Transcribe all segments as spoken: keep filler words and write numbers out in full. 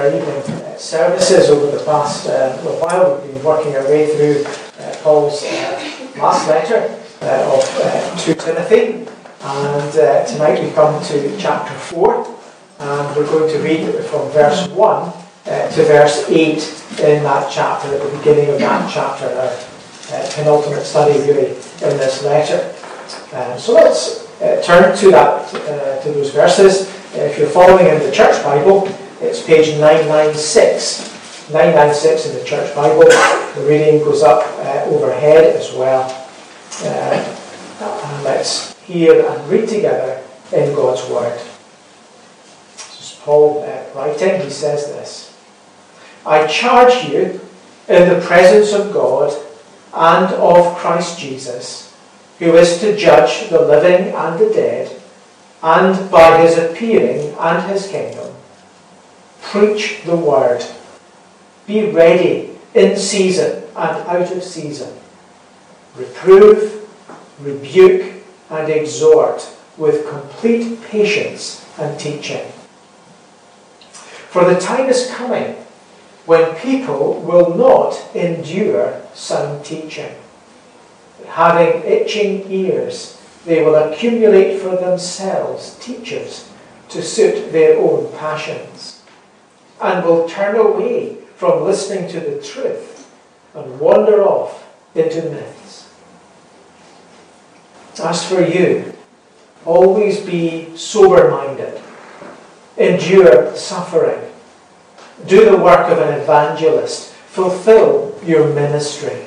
our evening uh, services over the past uh, little while. We've been working our way through uh, Paul's uh, last letter uh, of uh, to Timothy, and uh, tonight we come to chapter four, and we're going to read from verse one uh, to verse eight in that chapter, at the beginning of that chapter, our uh, penultimate study really in this letter. Uh, so let's uh, turn to that uh, to those verses. Uh, if you're following in the Church Bible, it's page nine ninety-six. nine ninety-six in the Church Bible. The reading goes up uh, overhead as well. Uh, and let's hear and read together in God's Word. This is Paul uh, writing. He says this: I charge you in the presence of God and of Christ Jesus, who is to judge the living and the dead, and by his appearing and his kingdom, preach the word. Be ready in season and out of season. Reprove, rebuke, and exhort with complete patience and teaching. For the time is coming when people will not endure sound teaching. Having itching ears, they will accumulate for themselves teachers to suit their own passions, and will turn away from listening to the truth and wander off into myths. As for you, always be sober-minded, endure suffering, do the work of an evangelist, fulfill your ministry.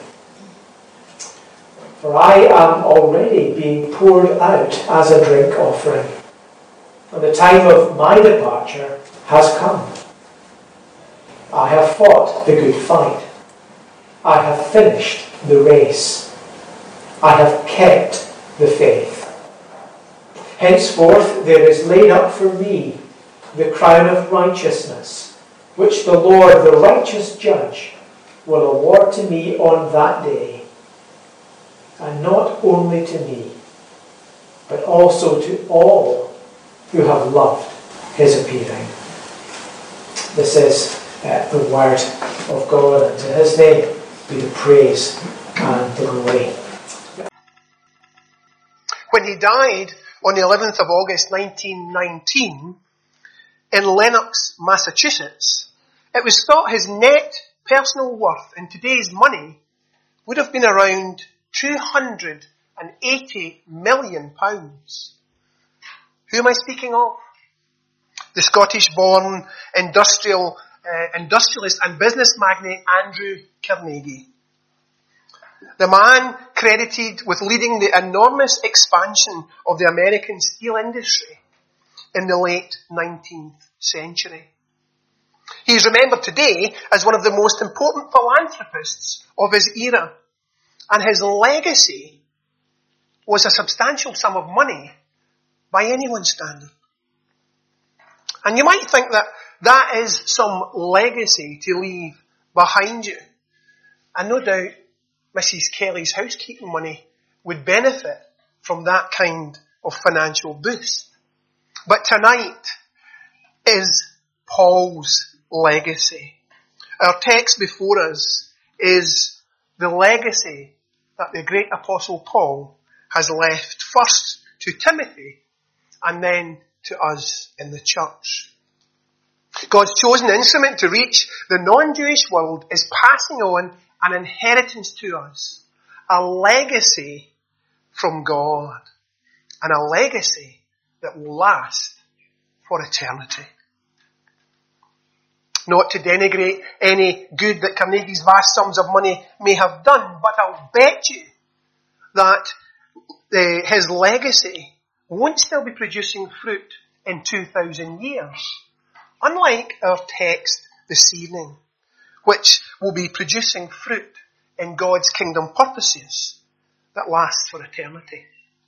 For I am already being poured out as a drink offering, and the time of my departure has come. I have fought the good fight. I have finished the race. I have kept the faith. Henceforth there is laid up for me the crown of righteousness, which the Lord, the righteous judge, will award to me on that day. And not only to me, but also to all who have loved his appearing. This is uh, the word of God, and to his name be the praise and the glory. When he died on the eleventh of August nineteen nineteen in Lenox, Massachusetts, it was thought his net personal worth in today's money would have been around two hundred eighty million pounds. Who am I speaking of? The Scottish-born industrial, uh, industrialist and business magnate Andrew Carnegie. The man credited with leading the enormous expansion of the American steel industry in the late nineteenth century. He is remembered today as one of the most important philanthropists of his era. And his legacy was a substantial sum of money by anyone's standard. And you might think that that is some legacy to leave behind you. And no doubt Missus Kelly's housekeeping money would benefit from that kind of financial boost. But tonight is Paul's legacy. Our text before us is the legacy that the great Apostle Paul has left first to Timothy and then to us in the church. God's chosen instrument to reach the non-Jewish world is passing on an inheritance to us, a legacy from God, and a legacy that will last for eternity. Not to denigrate any good that Carnegie's vast sums of money may have done, but I'll bet you that uh, his legacy won't still be producing fruit in two thousand years, unlike our text this evening, which will be producing fruit in God's kingdom purposes that last for eternity.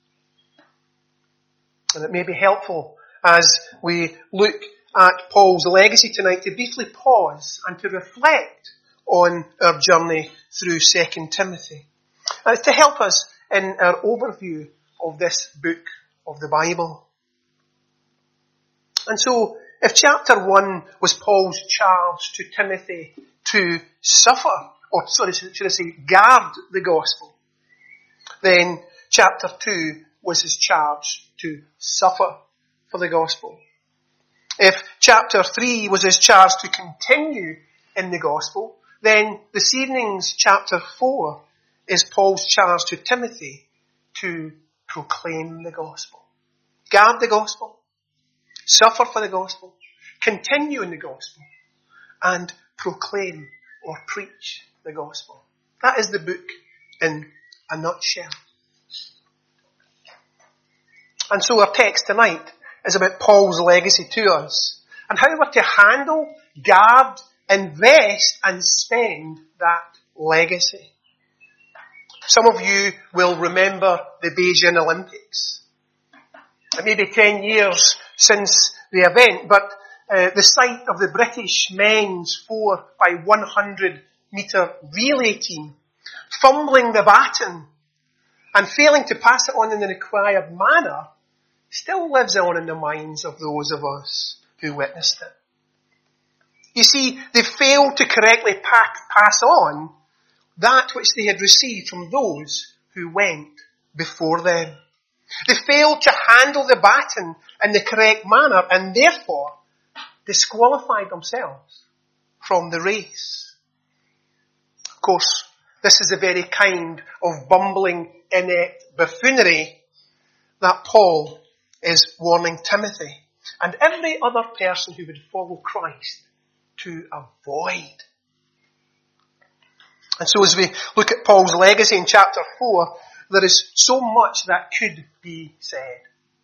And it may be helpful as we look at Paul's legacy tonight to briefly pause and to reflect on our journey through Second Timothy. And it's to help us in our overview of this book of the Bible. And so, If chapter one was Paul's charge to Timothy to suffer, or sorry, should I say, guard the gospel, then chapter two was his charge to suffer for the gospel. If chapter three was his charge to continue in the gospel, then this evening's chapter four is Paul's charge to Timothy to proclaim the gospel. Guard the gospel, suffer for the gospel, continue in the gospel, and proclaim or preach the gospel. That is the book in a nutshell. And so our text tonight is about Paul's legacy to us and how we're to handle, guard, invest and spend that legacy. Some of you will remember the Beijing Olympics. It may be ten years since the event, but uh, the sight of the British men's four by one hundred metre relay team fumbling the baton and failing to pass it on in the required manner still lives on in the minds of those of us who witnessed it. You see, they failed to correctly pass on that which they had received from those who went before them. They failed to handle the baton in the correct manner and therefore disqualified themselves from the race. Of course, this is the very kind of bumbling, inept buffoonery that Paul is warning Timothy and every other person who would follow Christ to avoid. And so as we look at Paul's legacy in chapter four, there is so much that could be said.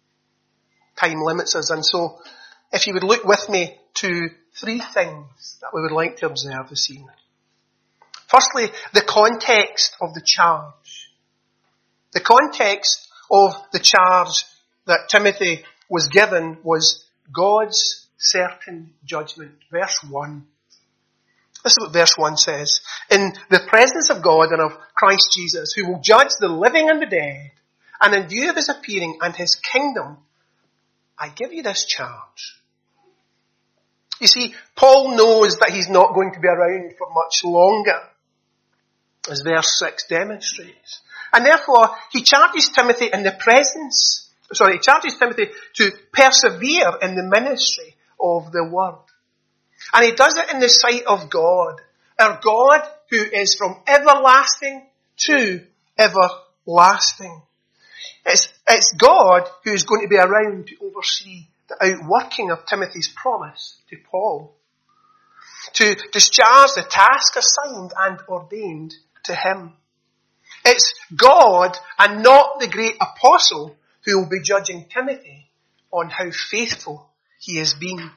Time limits us, and so if you would look with me to three things that we would like to observe this evening. Firstly, the context of the charge. The context of the charge that Timothy was given was God's certain judgment. Verse one. This is what verse one says. In the presence of God and of Christ Jesus, who will judge the living and the dead, and in view of his appearing and his kingdom, I give you this charge. You see, Paul knows that he's not going to be around for much longer, as verse six demonstrates. And therefore, he charges Timothy in the presence, sorry, he charges Timothy to persevere in the ministry of the word. And he does it in the sight of God, our God who is from everlasting to everlasting. It's, it's God who is going to be around to oversee the outworking of Timothy's promise to Paul, to discharge the task assigned and ordained to him. It's God and not the great apostle who will be judging Timothy on how faithful he has been.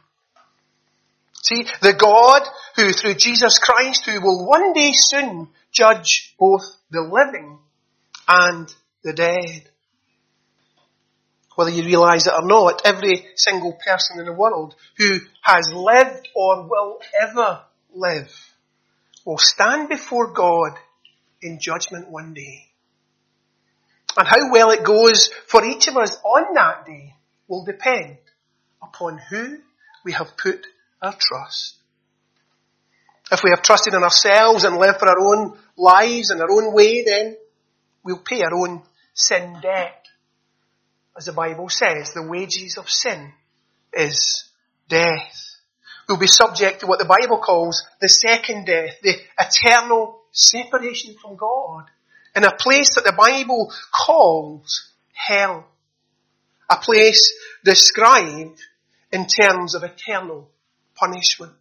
See, the God who through Jesus Christ, who will one day soon judge both the living and the dead. Whether you realise it or not, every single person in the world who has lived or will ever live will stand before God in judgment one day. And how well it goes for each of us on that day will depend upon who we have put our trust. If we have trusted in ourselves and lived for our own lives and our own way, then we'll pay our own sin debt. As the Bible says, the wages of sin is death. We'll be subject to what the Bible calls the second death, the eternal separation from God, in a place that the Bible calls hell. A place described in terms of eternal punishment.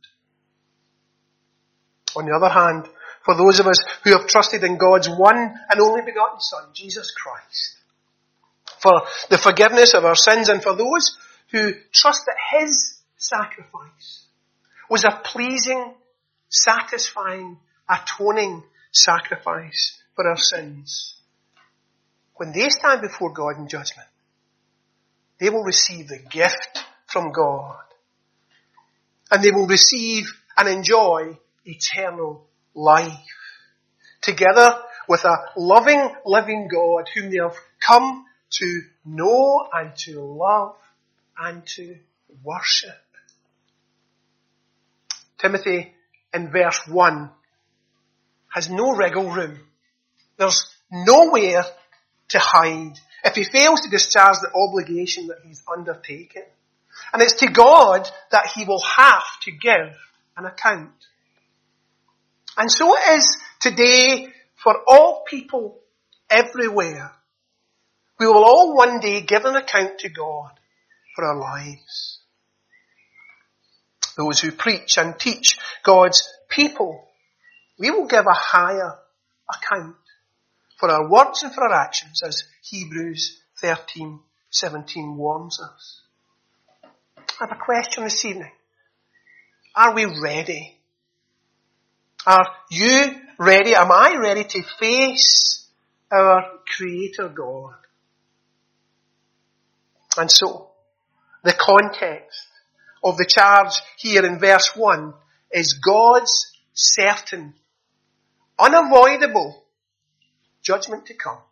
On the other hand, for those of us who have trusted in God's one and only begotten Son, Jesus Christ, for the forgiveness of our sins and for those who trust that his sacrifice was a pleasing, satisfying, atoning sacrifice for our sins, when they stand before God in judgment, they will receive the gift from God. And they will receive and enjoy eternal life. Together with a loving, living God whom they have come to know and to love and to worship. Timothy in verse one has no wriggle room. There's nowhere to hide if he fails to discharge the obligation that he's undertaken. And it's to God that he will have to give an account. And so it is today for all people everywhere. We will all one day give an account to God for our lives. Those who preach and teach God's people, we will give a higher account for our words and for our actions, as Hebrews thirteen seventeen warns us. I have a question this evening. Are we ready? Are you ready? Am I ready to face our Creator God? And so, the context of the charge here in verse one is God's certain, unavoidable judgment to come.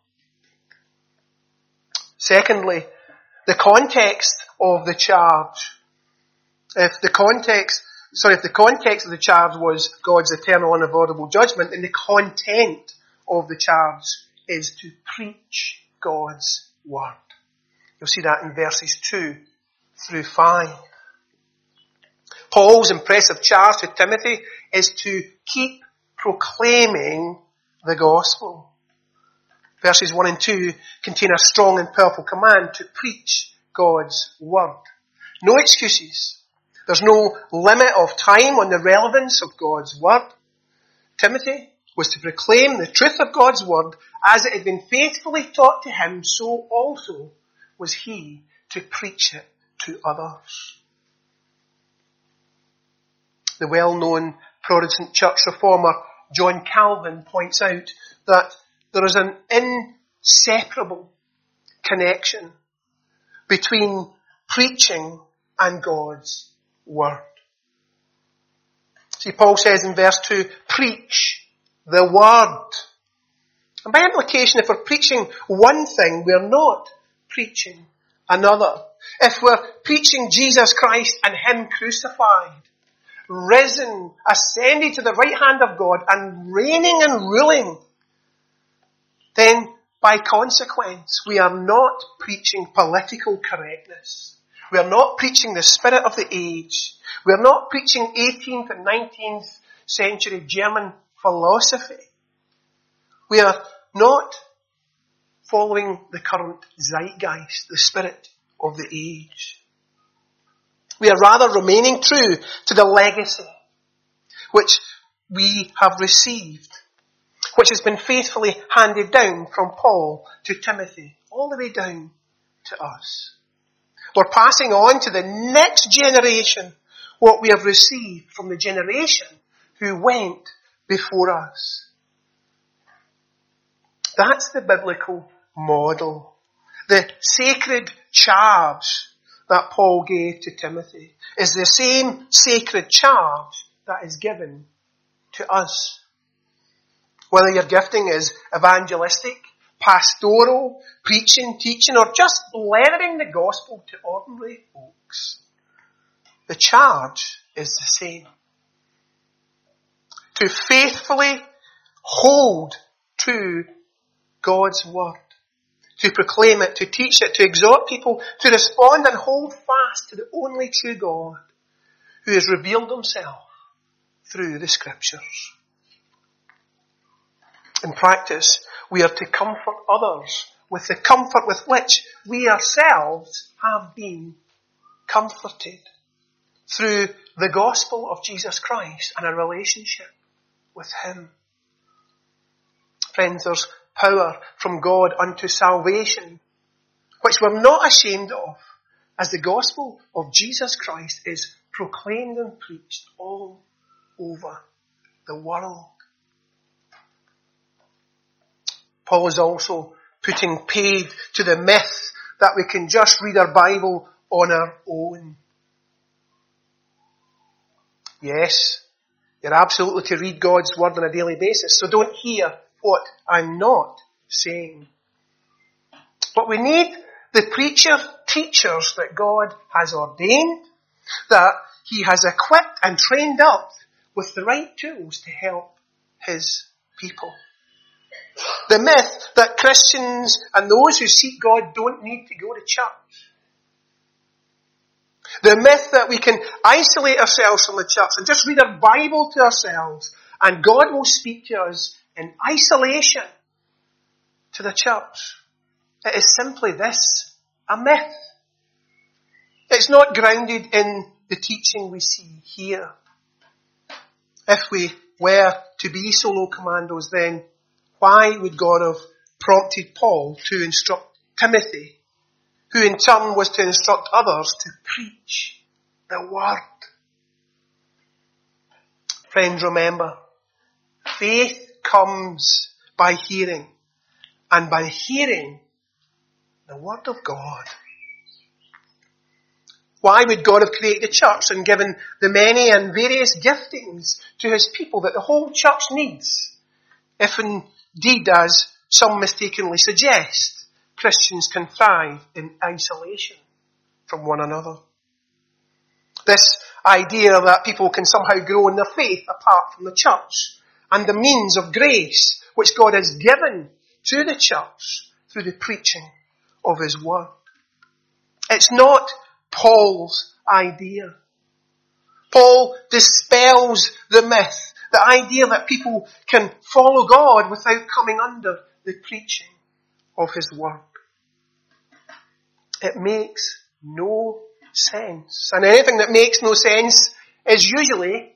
Secondly, the context of the charge. If the context, sorry, if the context of the charge was God's eternal unavoidable judgment, then the content of the charge is to preach God's word. You'll see that in verses two through five. Paul's impressive charge to Timothy is to keep proclaiming the gospel. Verses one and two contain a strong and powerful command to preach God's word. No excuses. There's no limit of time on the relevance of God's word. Timothy was to proclaim the truth of God's word as it had been faithfully taught to him, so also was he to preach it to others. The well-known Protestant church reformer John Calvin points out that there is an inseparable connection between preaching and God's word. See, Paul says in verse two, preach the word. And by implication, if we're preaching one thing, we're not preaching another. If we're preaching Jesus Christ and Him crucified, risen, ascended to the right hand of God and reigning and ruling, then by consequence, we are not preaching political correctness. We are not preaching the spirit of the age. We are not preaching eighteenth and nineteenth century German philosophy. We are not following the current zeitgeist, the spirit of the age. We are rather remaining true to the legacy which we have received, which has been faithfully handed down from Paul to Timothy, all the way down to us. We're passing on to the next generation what we have received from the generation who went before us. That's the biblical model. The sacred charge that Paul gave to Timothy is the same sacred charge that is given to us. Whether your gifting is evangelistic, pastoral, preaching, teaching, or just blathering the gospel to ordinary folks, the charge is the same. To faithfully hold to God's word, to proclaim it, to teach it, to exhort people to respond and hold fast to the only true God who has revealed himself through the scriptures. In practice, we are to comfort others with the comfort with which we ourselves have been comforted through the gospel of Jesus Christ and a relationship with Him. Friends, there's power from God unto salvation, which we're not ashamed of, as the gospel of Jesus Christ is proclaimed and preached all over the world. Paul is also putting paid to the myth that we can just read our Bible on our own. Yes, you're absolutely to read God's word on a daily basis, so don't hear what I'm not saying. But we need the preacher teachers that God has ordained, that He has equipped and trained up with the right tools to help his people. The myth that Christians and those who seek God don't need to go to church. The myth that we can isolate ourselves from the church and just read our Bible to ourselves and God will speak to us in isolation to the church. It is simply this, a myth. It's not grounded in the teaching we see here. If we were to be solo commandos, then why would God have prompted Paul to instruct Timothy, who in turn was to instruct others to preach the word? Friends, remember, faith comes by hearing, and by hearing the word of God. Why would God have created the church and given the many and various giftings to his people that the whole church needs, if indeed, as some mistakenly suggest, Christians can thrive in isolation from one another? This idea that people can somehow grow in their faith apart from the church and the means of grace which God has given to the church through the preaching of his word. It's not Paul's idea. Paul dispels the myth, the idea that people can follow God without coming under the preaching of his word. It makes no sense. And anything that makes no sense is usually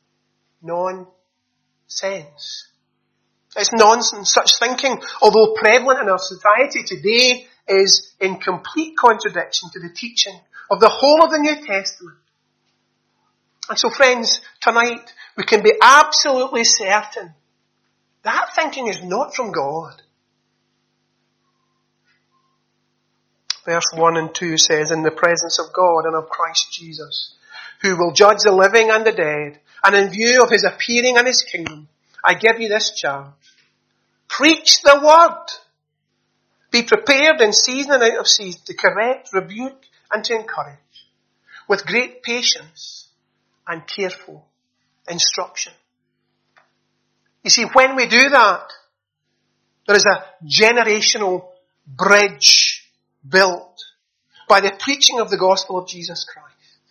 nonsense. It's nonsense. Such thinking, although prevalent in our society today, is in complete contradiction to the teaching of the whole of the New Testament. And so, friends, tonight we can be absolutely certain that thinking is not from God. Verse one and two says, "In the presence of God and of Christ Jesus, who will judge the living and the dead, and in view of his appearing and his kingdom, I give you this charge. Preach the word. Be prepared in season and out of season to correct, rebuke, and to encourage with great patience and careful instruction." You see, when we do that, there is a generational bridge built by the preaching of the gospel of Jesus Christ.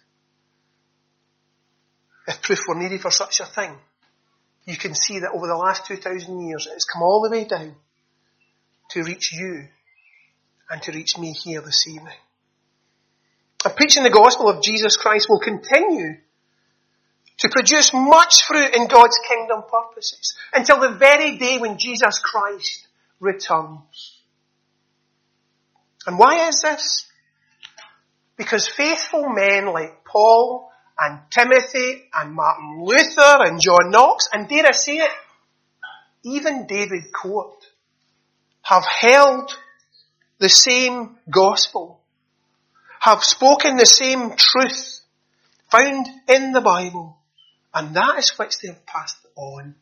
If proof were needed for such a thing, you can see that over the last two thousand years it has come all the way down to reach you and to reach me here this evening. And preaching the gospel of Jesus Christ will continue to produce much fruit in God's kingdom purposes until the very day when Jesus Christ returns. And why is this? Because faithful men like Paul and Timothy and Martin Luther and John Knox, and dare I say it, even David Court, have held the same gospel, have spoken the same truth found in the Bible, and that is which they have passed on.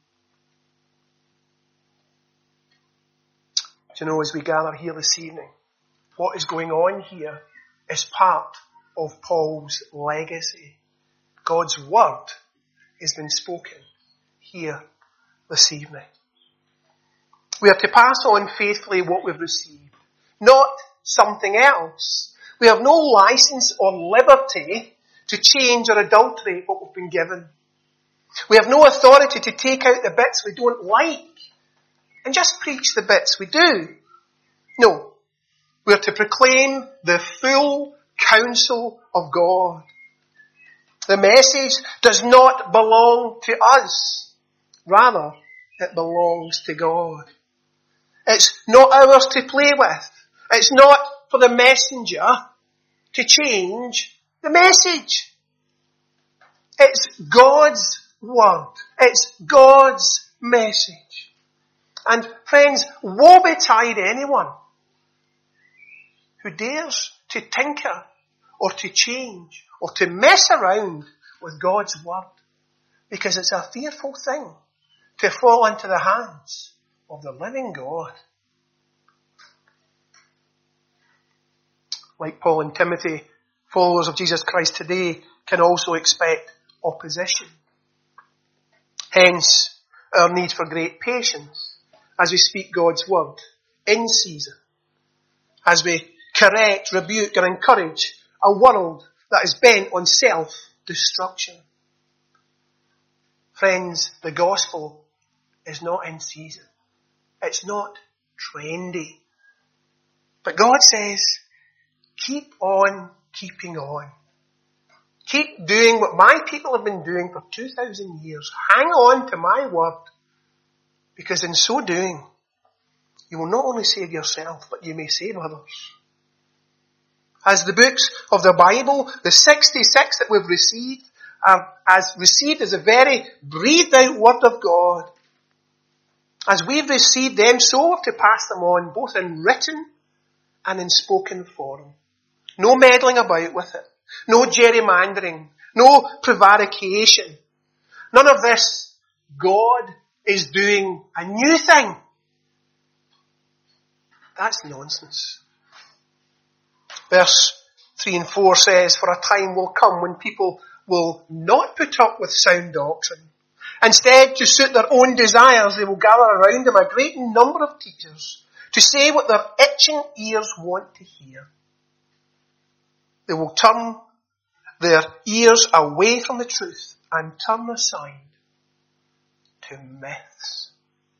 Do you know, as we gather here this evening, what is going on here is part of Paul's legacy. God's word has been spoken here this evening. We are to pass on faithfully what we've received, not something else. We have no license or liberty to change or adulterate what we've been given. We have no authority to take out the bits we don't like and just preach the bits we do. No. We are to proclaim the full counsel of God. The message does not belong to us. Rather, it belongs to God. It's not ours to play with. It's not for the messenger to change the message. It's God's word. It's God's message. And friends, woe betide anyone who dares to tinker or to change or to mess around with God's word, because it's a fearful thing to fall into the hands of the living God. Like Paul and Timothy, followers of Jesus Christ today can also expect opposition. Hence, our need for great patience as we speak God's word in season, as we correct, rebuke and encourage a world that is bent on self-destruction. Friends, the gospel is not in season. It's not trendy. But God says, keep on keeping on. Keep doing what my people have been doing for two thousand years. Hang on to my word. Because in so doing, you will not only save yourself, but you may save others. As the books of the Bible, the sixty-six that we've received, are as received as a very breathed out word of God. As we've received them, so have to pass them on, both in written and in spoken form. No meddling about with it. No gerrymandering. No prevarication. None of this. God is doing a new thing. That's nonsense. Verse three and four says, for a time will come when people will not put up with sound doctrine. Instead, to suit their own desires, they will gather around them a great number of teachers to say what their itching ears want to hear. They will turn their ears away from the truth and turn aside to myths.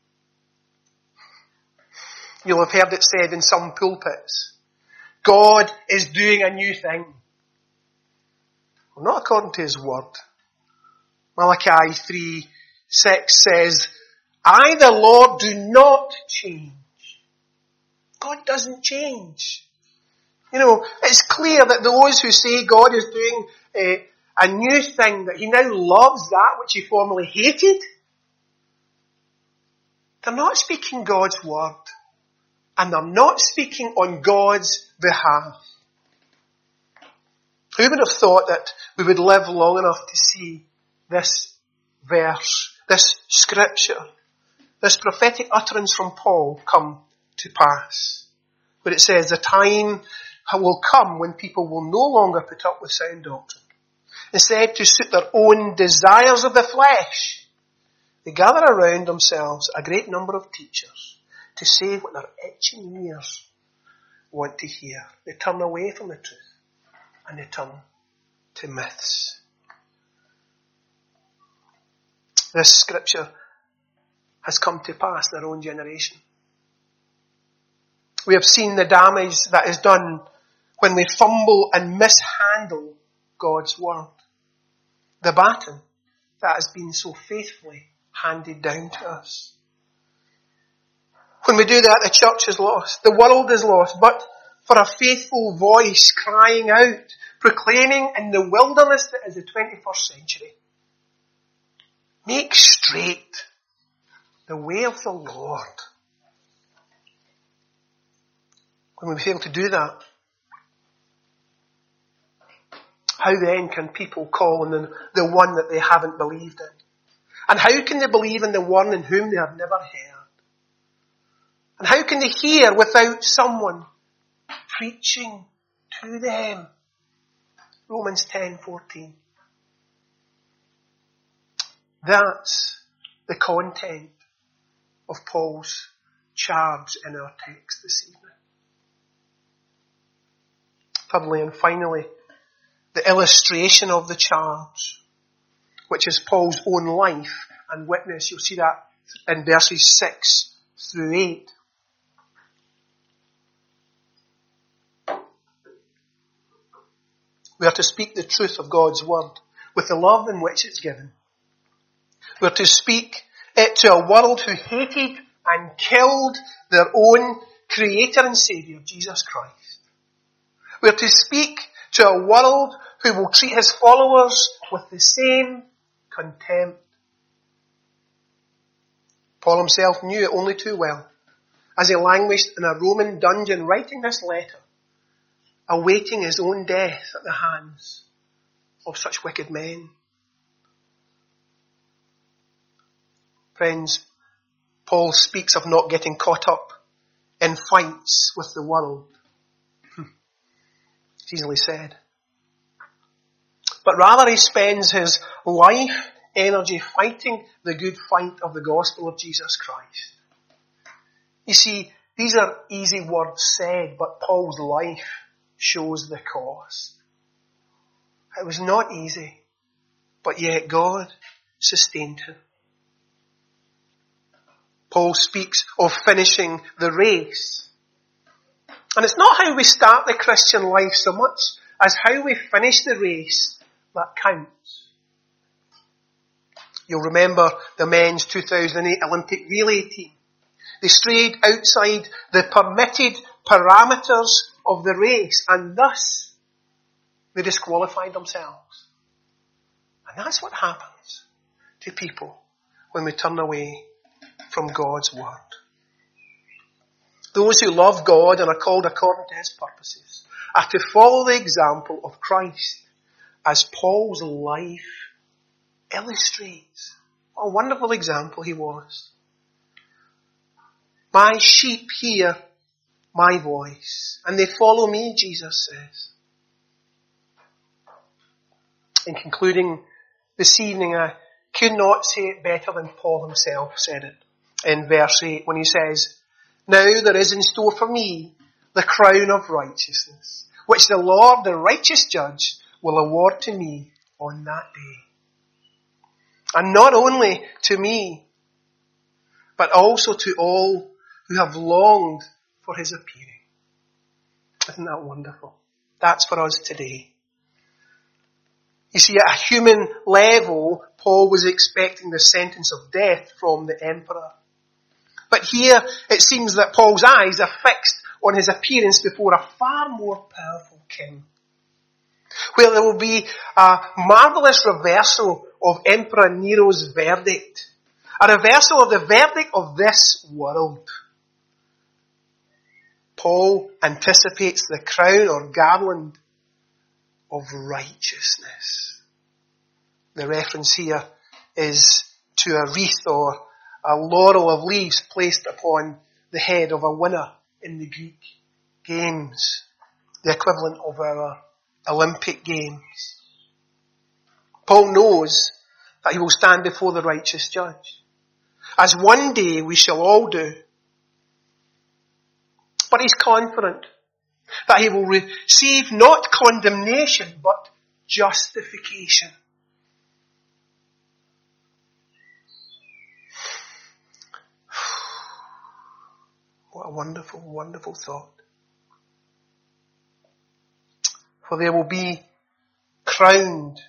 You'll have heard it said in some pulpits, God is doing a new thing. Well, not according to his word. Malachi three six says, I, the Lord, do not change. God doesn't change. You know, it's clear that those who say God is doing a, a new thing, that he now loves that which he formerly hated, they're not speaking God's word. And they're not speaking on God's behalf. Who would have thought that we would live long enough to see this verse, this scripture, this prophetic utterance from Paul come to pass? Where it says, the time will come when people will no longer put up with sound doctrine. Instead, to suit their own desires of the flesh, they gather around themselves a great number of teachers to say what their itching ears want to hear. They turn away from the truth and they turn to myths. This scripture has come to pass in our own generation. We have seen the damage that is done when we fumble and mishandle God's word. The baton that has been so faithfully handed down to us. When we do that, the church is lost. The world is lost. But for a faithful voice crying out, proclaiming in the wilderness that is the twenty-first century, make straight the way of the Lord. When we fail to do that, how then can people call on the, the one that they haven't believed in? And how can they believe in the one in whom they have never heard? And how can they hear without someone preaching to them? Romans ten fourteen. That's the content of Paul's charge in our text this evening. Thirdly and finally, the illustration of the charge, which is Paul's own life and witness. You'll see that in verses six through eight. We are to speak the truth of God's word with the love in which it's given. We are to speak it to a world who hated and killed their own Creator and Saviour, Jesus Christ. We are to speak to a world who will treat his followers with the same contempt. Paul himself knew it only too well as he languished in a Roman dungeon writing this letter, awaiting his own death at the hands of such wicked men. Friends, Paul speaks of not getting caught up in fights with the world. It's easily said. But rather he spends his life energy fighting the good fight of the gospel of Jesus Christ. You see, these are easy words said, but Paul's life shows the cost. It was not easy, but yet God sustained him. Paul speaks of finishing the race. And it's not how we start the Christian life so much as how we finish the race that counts. You'll remember the men's two thousand eight Olympic relay team. They strayed outside the permitted parameters of the race, and thus they disqualified themselves. And that's what happens to people when we turn away from God's word. Those who love God and are called according to his purposes are to follow the example of Christ, as Paul's life illustrates. What a wonderful example he was. My sheep hear my voice, and they follow me, Jesus says. In concluding this evening, I could not say it better than Paul himself said it in verse eight when he says, "Now there is in store for me the crown of righteousness, which the Lord, the righteous judge, will award to me on that day. And not only to me, but also to all who have longed for his appearing." Isn't that wonderful? That's for us today. You see, at a human level, Paul was expecting the sentence of death from the emperor. But here, it seems that Paul's eyes are fixed on his appearance before a far more powerful king, where there will be a marvellous reversal of Emperor Nero's verdict, a reversal of the verdict of this world. Paul anticipates the crown or garland of righteousness. The reference here is to a wreath or a laurel of leaves placed upon the head of a winner in the Greek games, the equivalent of our Olympic games. Paul knows that he will stand before the righteous judge, as one day we shall all do. But he's confident that he will receive not condemnation, but justification. What a wonderful, wonderful thought. For there will be crowned.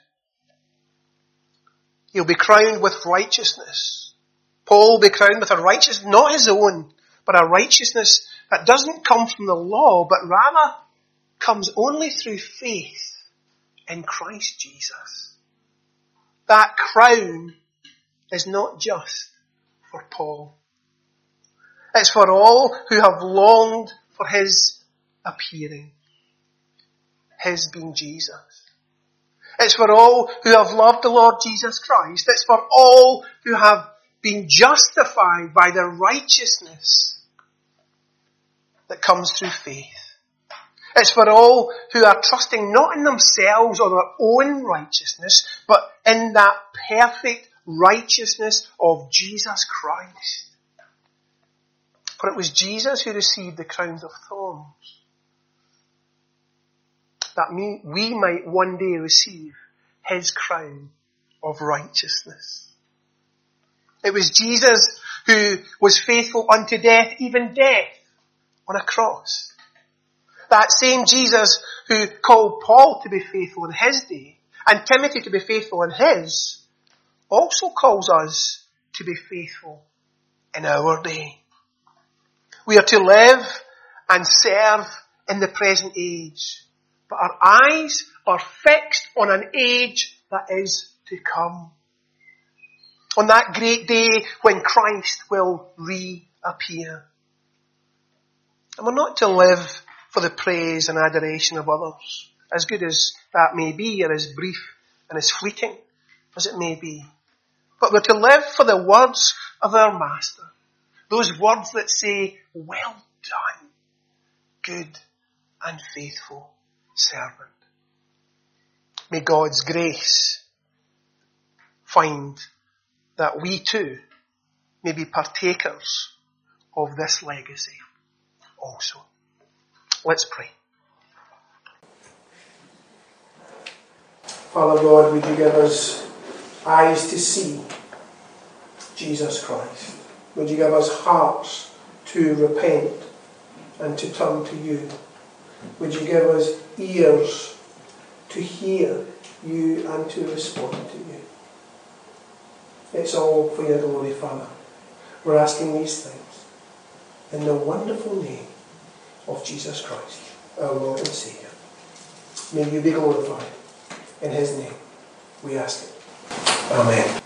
He'll be crowned with righteousness. Paul will be crowned with a righteousness, not his own, but a righteousness that doesn't come from the law, but rather comes only through faith in Christ Jesus. That crown is not just for Paul. It's for all who have longed for his appearing. His being Jesus. It's for all who have loved the Lord Jesus Christ. It's for all who have been justified by the righteousness that comes through faith. It's for all who are trusting not in themselves or their own righteousness, but in that perfect righteousness of Jesus Christ. For it was Jesus who received the crowns of thorns, that we might one day receive his crown of righteousness. It was Jesus who was faithful unto death, even death on a cross. That same Jesus who called Paul to be faithful in his day and Timothy to be faithful in his, also calls us to be faithful in our day. We are to live and serve in the present age, but our eyes are fixed on an age that is to come. On that great day when Christ will reappear. And we're not to live for the praise and adoration of others, as good as that may be, or as brief and as fleeting as it may be. But we're to live for the words of our Master. Those words that say, "Well done, good and faithful servant." May God's grace find that we too may be partakers of this legacy also. Let's pray. Father God, would you give us eyes to see Jesus Christ? Would you give us hearts to repent and to turn to you? Would you give us ears to hear you and to respond to you? It's all for your glory, Father. We're asking these things in the wonderful name of Jesus Christ, our Lord and Saviour. May you be glorified. In his name we ask it. Amen.